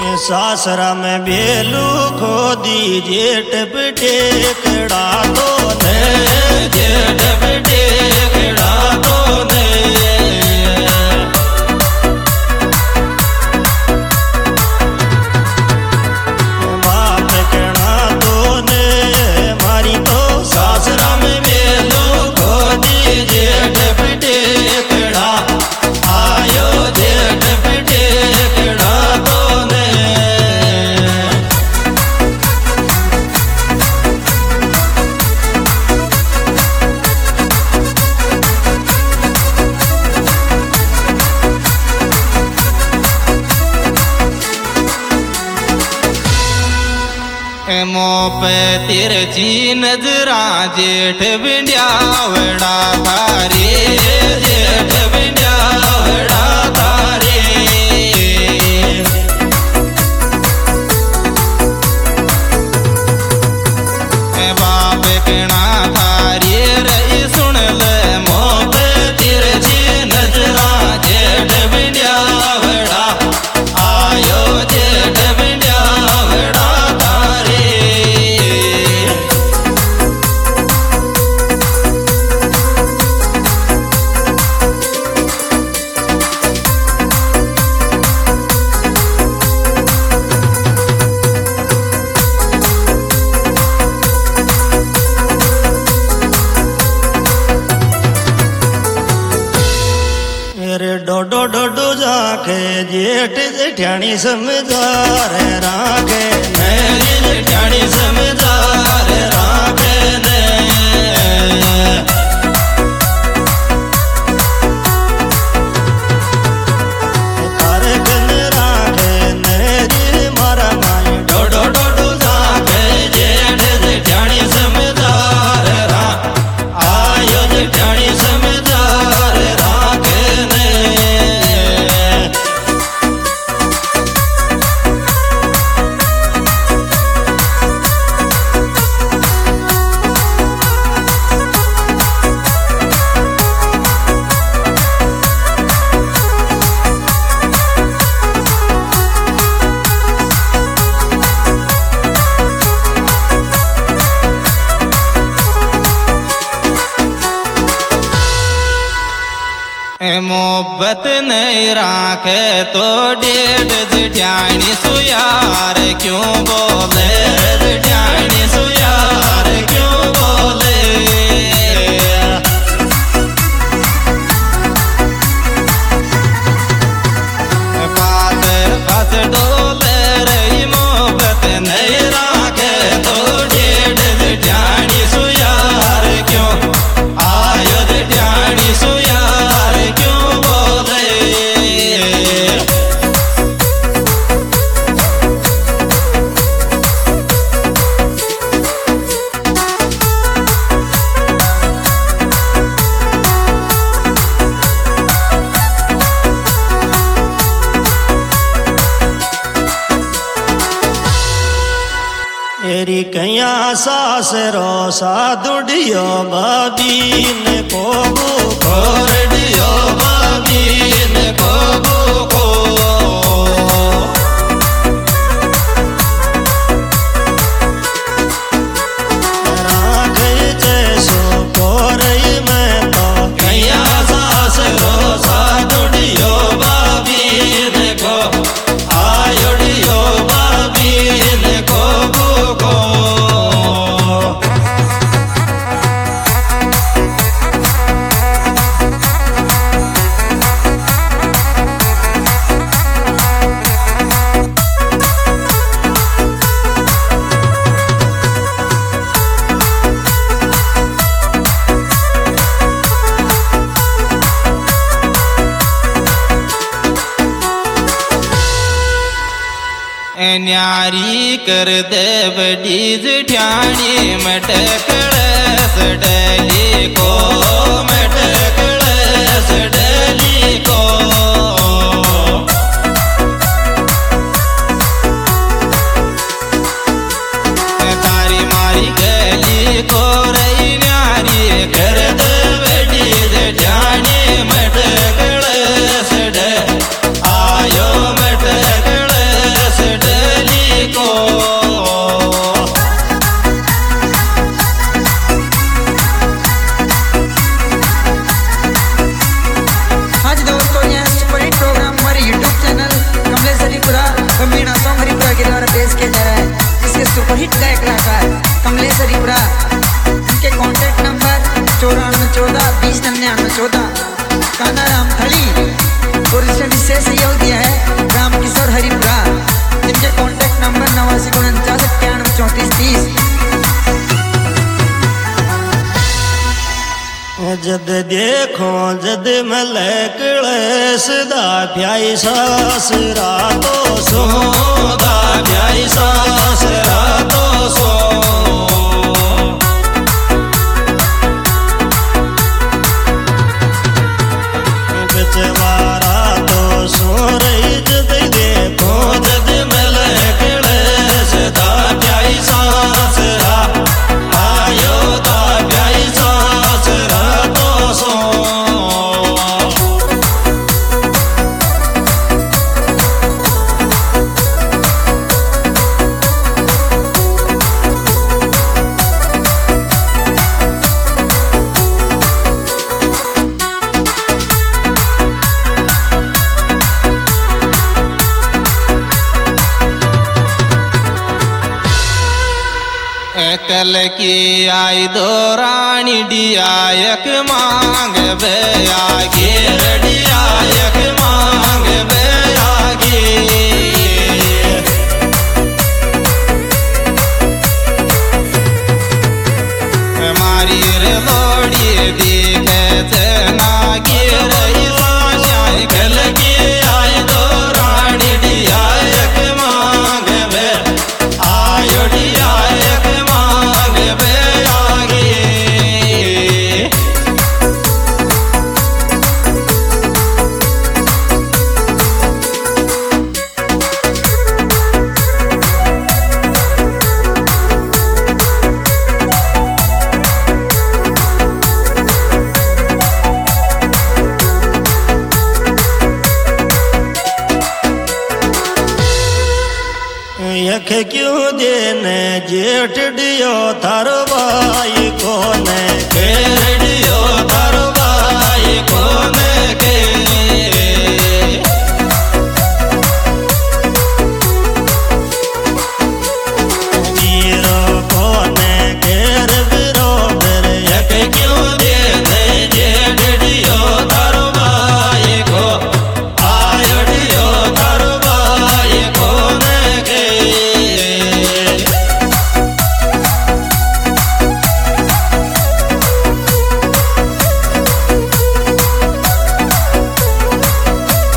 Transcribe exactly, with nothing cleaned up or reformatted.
सासरा में बेलू खो दी जेठ टेकड़ा तो ने जेठ टेकड़ा तो ने बाप कहना तो ने मारी तो सासरा में बेलू खो दी जेठ टेकड़ा आयो जेठ टेकड़ा तो पे तिरछी नजरा जेठ बिंडियावड़ा तारे जेठ बिंडियावड़ा तारे बाप कहना थारी रही सुन ले मोह पे तिरछी नजरा जेठ बिंडियावड़ा आयो जेठ बिंडियावड़ा डोडो डोडो जाके जेठ जेठानी समझा रे राखे मेरी जेठानी समझा रे राखे ने तारे कन राखे मेरी मारा माई डोडो डोडो जाके जेठ जेठानी समझा रे रा आयो जेठानी समझा रे राखे ने मोहब्बत नहीं राखे तो डेढ़ जेठानी सुयार क्यों बोले जेठानी सुयार क्यों बोले बात बस डोले रही मोहब्बत नहीं राखे तो डेढ़ जेठानी सुयार क्यों आयो जेठानी सुयार क्यों तेरी कैया सास रो साधुडियो बाबीन को खोरडियो बाबीन को को राख जैसो कोरई में तो कैया सास रो साधुडियो बाबीन को आयोडियो बाबीन को न्यारी कर दे बड़ी जेठानी मटकड़स डली को मटकड़स डली को तारी मारी गली को रही न्यारी कर दे बड़ी जेठानी मटकड़स ड आयो मटकड़स मीणा सॉन्ग हरिपुरा के द्वारा पेश किया जा रहा है, जिसके सुपरहिट गायक कलाकार कमलेश हरिपुरा। इनके कॉन्टैक्ट नंबर चौरानवे चौदह बीस निन्यानवे चौदह। कानाराम थली और इसमें विशेष सहयोग दिया है राम किशोर हरिपुरा, जिनके कॉन्टैक्ट नंबर नवासी उनचास इक्यानवे चौंतीस तीस। जद देखो जद मले क्लेश दा प्याई सासरा तो सो दा प्याई सासरा तो सो बेचवारा तो सो रही जद देखो जद मले क्लेश दा प्याई सासरा आयो दा प्याई सासरा कल की आई दो रानी डियायक मांग बे आगे डियायक मांग बे आगे मारी रे लोड़ी दिखे जना गिर कल की आई दो रानी डियायक मांग बे आयो डियायक यख क्यों देने जेठ डियो थारो भाई कोने दियो थारो भाई कोने